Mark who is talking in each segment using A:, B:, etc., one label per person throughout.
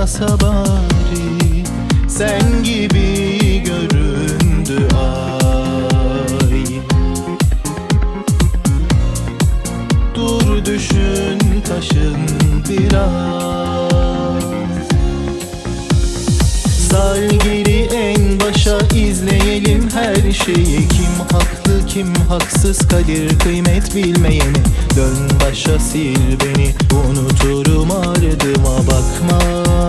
A: olmasa bari, sen gibi göründü ay. Dur düşün taşın biraz, sar geri en başa, izleyelim her şeyi. Kim haklı kim haksız, kadir kıymet bilmeyeni. Dön başa sil beni, unuturum ardıma bakma.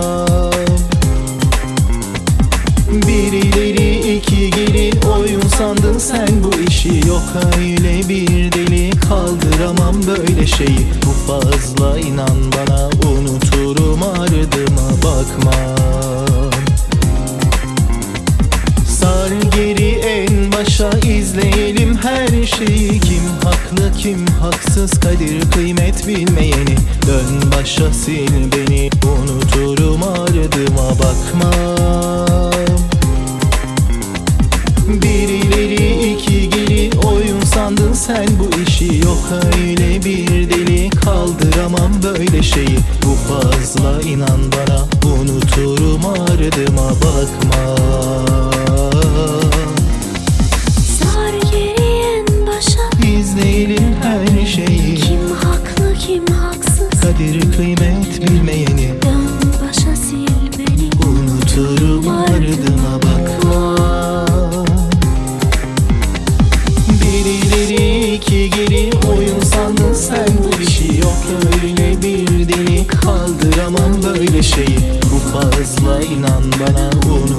A: Bir ileri iki geri, oyun sandın sen bu işi. Yok öyle bir deli, kaldıramam böyle şeyi. Bu fazla inan bana, unuturum ardıma bakma. Sar geri en başa, izleyelim her şeyi. Kim haklı kim haksız, kadir kıymet bilmeyeni. Dön başa sil beni, unuturum ardıma bakma. Bir ileri iki geri, oyun sandın sen bu işi. Yok öyle bir deli, kaldıramam böyle şeyi. Bu fazla inan bana, unuturum ardıma bakma.
B: Sar geri en başa,
A: İzleyelim her şeyi.
B: kim haklı kim haksız,
A: Kadir kıymet bilmeyeni.
B: dön başa sil beni,
A: Unuturum ardıma bakma. Bir ileri iki geri, oyun sandın sen bu işi. Yok öyle bir deli, kaldıramam böyle şeyi. Bu fazla inan bana,